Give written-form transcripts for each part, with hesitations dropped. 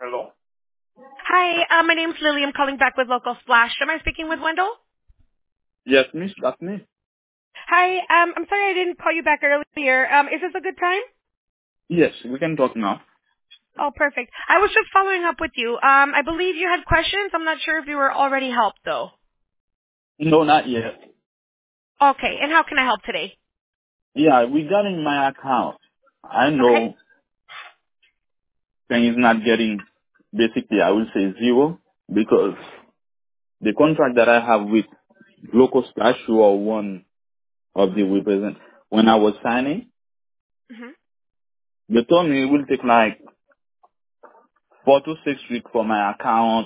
Hello? Hi, my name's Lily. I'm calling back with Local Splash. Am I speaking with Wendell? Yes, miss, that's me. Hi, I'm sorry I didn't call you back earlier. Is this a good time? Yes, we can talk now. Oh, perfect. I was just following up with you. I believe you had questions. I'm not sure if you were already helped, though. No, not yet. Okay, and how can I help today? Yeah, regarding my account, I Okay. know thing is not getting, basically, I will say zero, because the contract that I have with Local Splash, you are one of the represent. When I was signing, hmm they told me it will take like 4 to 6 weeks for my account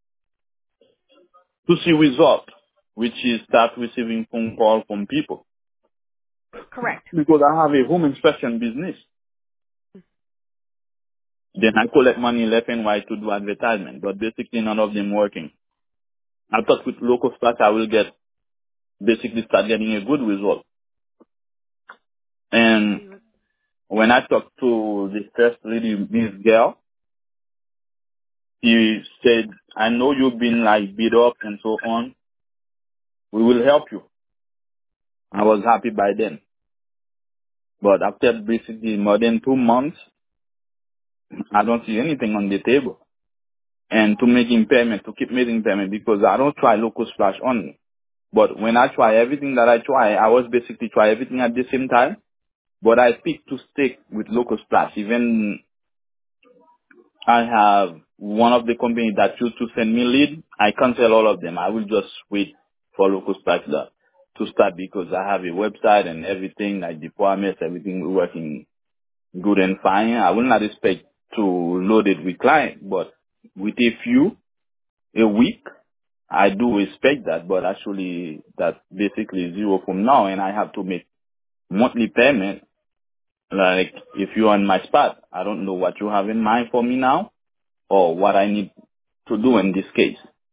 to see result, which is start receiving phone call from people. Correct. Because I have a home inspection business. Then I collect money left and right to do advertisement, but basically none of them working. I thought with local staff I will get, basically start getting a good result. And when I talked to the first lady, this girl, she said, I know you've been like beat up and so on. We will help you. I was happy by then. But after basically more than 2 months, I don't see anything on the table. And to making payment, to keep making payment, because I don't try local splash only. But when I try everything that I try, I was basically try everything at the same time. But I pick to stick with local splash. Even I have one of the company that used to send me lead. I cancel all of them. I will just wait for local splash to start because I have a website and everything, like the promise, everything working good and fine. I will not expect to load it with client, but with a few a week, I do expect that, but actually that basically zero from now and I have to make monthly payment. Like if you're on my spot, I don't know what you have in mind for me now or what I need to do in this case.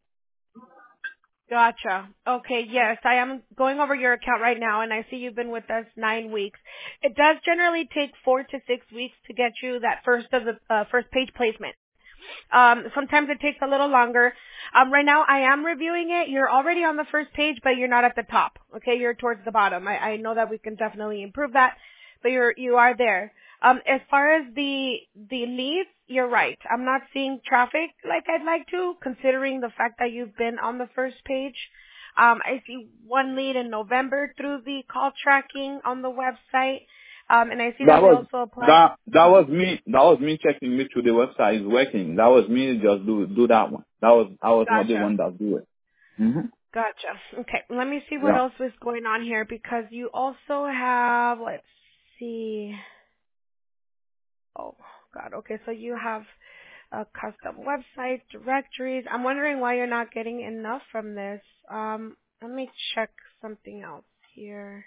Gotcha. Okay, yes, I am going over your account right now, and I see you've been with us 9 weeks. It does generally take 4 to 6 weeks to get you that first page placement. Sometimes it takes a little longer. Right now I am reviewing it. You're already on the first page, but you're not at the top. Okay, you're towards the bottom. I know that we can definitely improve that, but you are there. As far as the leads, you're right. I'm not seeing traffic like I'd like to, considering the fact that you've been on the first page. I see one lead in November through the call tracking on the website. And I see that That we was also applied. that was me. That was me checking make sure the website is working. That was me just do that one. I was not the Gotcha. one that do it. Hmm. Gotcha. Okay, let me see what Yeah. else is going on here because you also have, let's see. Oh, God. Okay, so you have a custom website, directories. I'm wondering why you're not getting enough from this. Let me check something else here.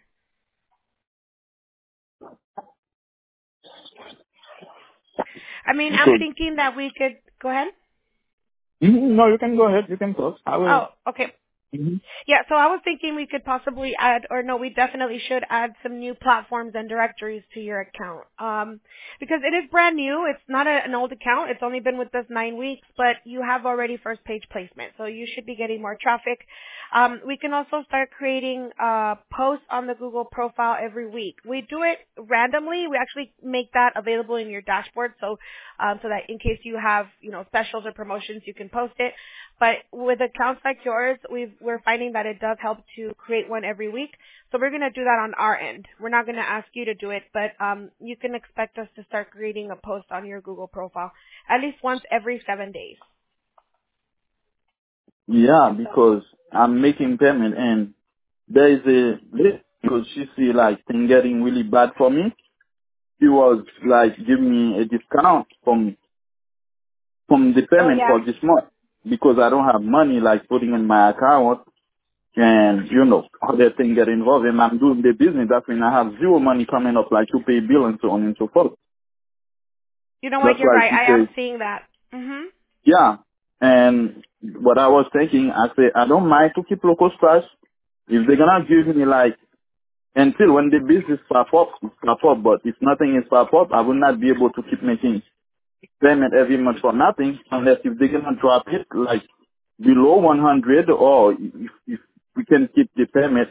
I mean, I'm So thinking that we could go ahead. no, you can go ahead. You can talk. I will. Oh, okay. Hmm. Yeah, so I was thinking we could possibly add, or no, we definitely should add some new platforms and directories to your account. Because it is brand new. It's not an old account. It's only been with us 9 weeks, but you have already first page placement, so you should be getting more traffic. We can also start creating posts on the Google profile every week. We do it randomly. We actually make that available in your dashboard, so that in case you have, specials or promotions, you can post it. But with accounts like yours, we're finding that it does help to create one every week. So we're going to do that on our end. We're not going to ask you to do it, but you can expect us to start creating a post on your Google profile at least once every 7 days. Yeah, because I'm making payment and there is a lady because she see like thing getting really bad for me. She was like giving me a discount from the Oh payment yeah. for this month because I don't have money like putting in my account and other things get involved and I'm doing the business. That means I have zero money coming up like to pay bill and so on and so forth. You know what? That's You're why right. she I am says, seeing that. Mhm. yeah. And what I was thinking, I said, I don't mind to keep local stars if they're gonna give me like until when the business pop up, but if nothing is pop up, I will not be able to keep making. payment every month for nothing, unless if they're gonna drop it like below 100, or if we can keep the payment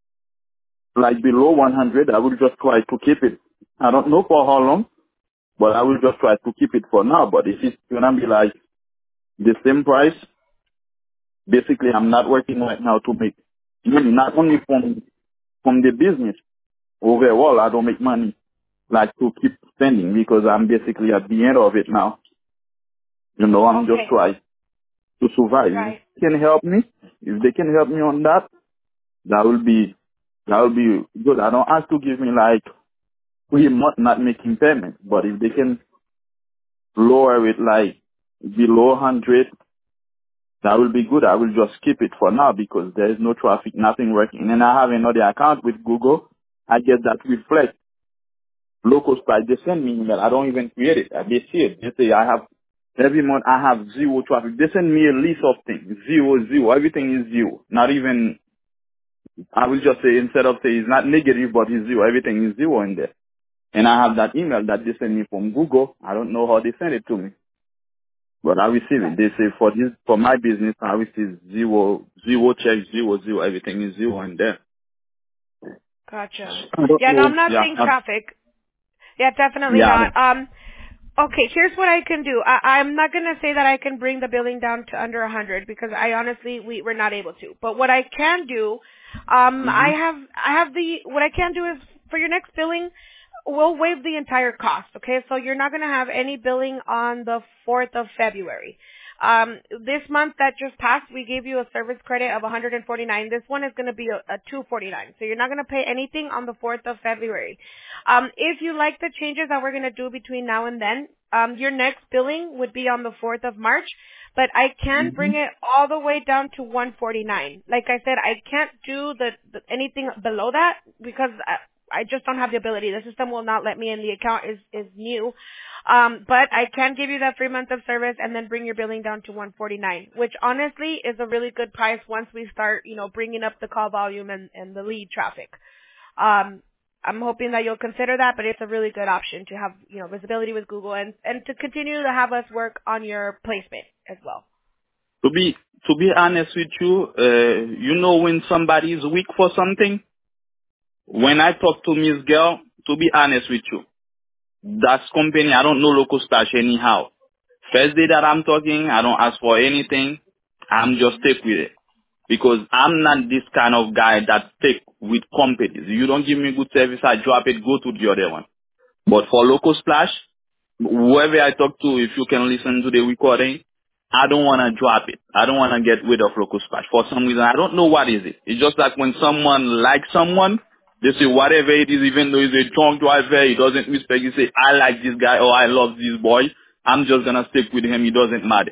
like below 100, I will just try to keep it. I don't know for how long, but I will just try to keep it for now. But if it's gonna be like the same price, basically I'm not working right now to make money, not only from the business. Overall, I don't make money like to keep spending because I'm basically at the end of it now. I'm just Okay. trying to survive. Right. Can help me. If they can help me on that, that will be good. I don't ask to give me like 3 months not making payments, but if they can lower it like below 100, that will be good. I will just keep it for now because there is no traffic, nothing working. And I have another account with Google. I get that reflect local price. They send me email. I don't even create it. They see it. They say I have every month I have zero traffic. They send me a list of things. Zero, zero. Everything is zero. Not even, I will just say, instead of say it's not negative, but it's zero. Everything is zero in there. And I have that email that they send me from Google. I don't know how they send it to me, but I receive it. Right. They say for my business, I receive zero, zero check, zero, zero. Everything is zero in there. Gotcha. I don't Yeah, no, know. I'm not Yeah. seeing traffic. Yeah, definitely Yeah. not. Okay, here's what I can do. I'm not going to say that I can bring the billing down to under 100 because I honestly, we're not able to. But what I can do, Mm-hmm. what I can do is for your next billing, we'll waive the entire cost, okay? So you're not going to have any billing on the 4th of February. This month that just passed, we gave you a service credit of 149. This one is going to be a 249. So you're not going to pay anything on the 4th of February. If you like the changes that we're going to do between now and then, your next billing would be on the 4th of March, but I can Mm-hmm. bring it all the way down to 149. Like I said, I can't do the anything below that because I just don't have the ability. The system will not let me in. The account is new. But I can give you that 3 months of service and then bring your billing down to 149, which honestly is a really good price once we start, bringing up the call volume and the lead traffic. I'm hoping that you'll consider that, but it's a really good option to have, visibility with Google and to continue to have us work on your placement as well. To be honest with you, when somebody is weak for something, when I talk to Miss Girl, to be honest with you, that's company, I don't know local stash anyhow. First day that I'm talking, I don't ask for anything. I'm just stick with it. Because I'm not this kind of guy that stick with companies. You don't give me good service, I drop it, go to the other one. But for local splash, whoever I talk to, if you can listen to the recording, I don't want to drop it. I don't want to get rid of local splash. For some reason, I don't know what is it. It's just like when someone likes someone, they say whatever it is, even though he's a drunk driver, he doesn't respect, you say, I like this guy or I love this boy. I'm just going to stick with him. It doesn't matter.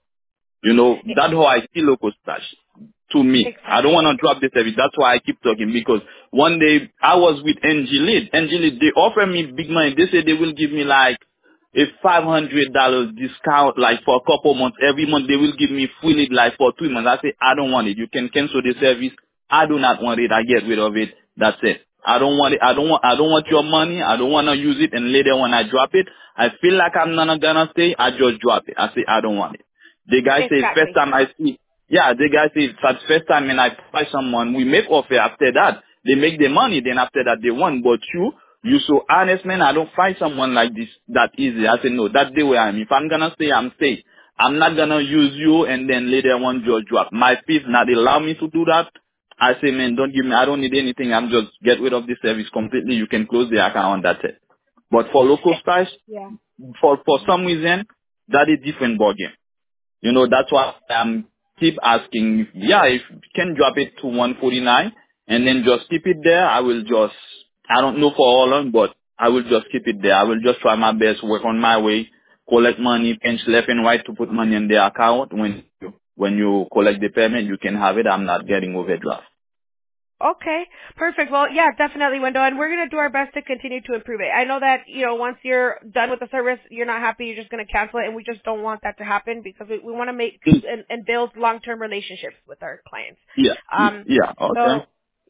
That's how I see local stash. To me, I don't Exactly. want to drop the service. That's why I keep talking because one day I was with NG Lead. NG Lead, they offer me big money. They say they will give me like a $500 discount like for a couple months. Every month they will give me free lead like for 3 months. I say, I don't want it. You can cancel the service. I do not want it. I get rid of it. That's it. I don't want it. I don't want your money. I don't want to use it. And later when I drop it, I feel like I'm not gonna stay. I just drop it. I say, I don't want it. The guy say first Exactly. time I see, yeah, the guy say that first time when I buy someone, we make offer after that. They make the money, then after that they want. But you so honest man, I don't find someone like this that easy. I say no, that's the way I am. If I'm gonna stay, I'm stay. I'm not gonna use you and then later on just drop. My fees not allow me to do that. I say man, don't give me, I don't need anything. I'm just get rid of the service completely. You can close the account, that's it. But for local price, Yeah. for some reason, that is different ballgame. That's why I'm keep asking. Yeah, if you can drop it to 149 and then just keep it there, I don't know for how long, but I will just keep it there. I will just try my best, work on my way, collect money, pinch left and right to put money in the account. When you collect the payment, you can have it. I'm not getting overdraft. Okay, perfect. Well, yeah, definitely, Wendell, and we're going to do our best to continue to improve it. I know that, once you're done with the service, you're not happy, you're just going to cancel it, and we just don't want that to happen because we want to make and build long-term relationships with our clients. Yeah, Um, yeah, so, okay.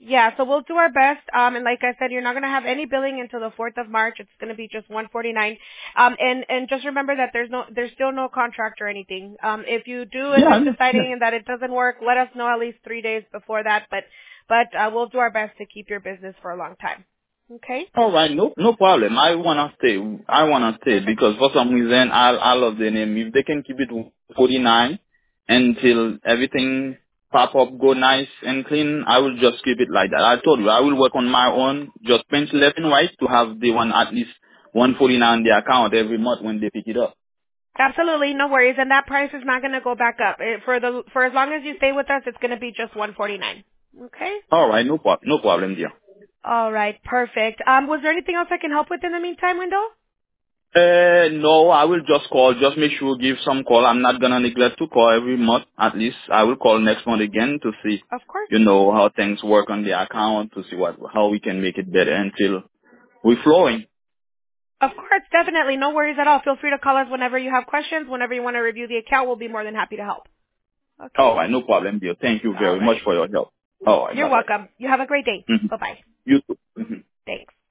Yeah, so we'll do our best. And like I said, you're not going to have any billing until the 4th of March. It's going to be just 149. And just remember that there's still no contract or anything. If you do end up deciding that it doesn't work, let us know at least 3 days before that. But we'll do our best to keep your business for a long time. Okay? All right, no problem. I wanna stay. Perfect. Because for some reason I love the name. If they can keep it 49 until everything pop up, go nice and clean, I will just keep it like that. I told you I will work on my own, just pinch left and right to have the one at least 149 in the account every month when they pick it up. Absolutely, no worries. And that price is not going to go back up. For as long as you stay with us, it's going to be just 149. Okay? All right, no problem, dear. All right, perfect. Was there anything else I can help with in the meantime, Wendell? No, I will just call. Just make sure give some call. I'm not gonna neglect to call every month. At least I will call next month again to see, Of course. how things work on the account, to see how we can make it better until we're flowing. Of course, definitely. No worries at all. Feel free to call us whenever you have questions, whenever you want to review the account. We'll be more than happy to help. Okay? All right, no problem, dear. Thank you All very much right. for your help. All right, You're bye bye. welcome. You have a great day. Hmm. Bye-bye. You too. Hmm. Thanks.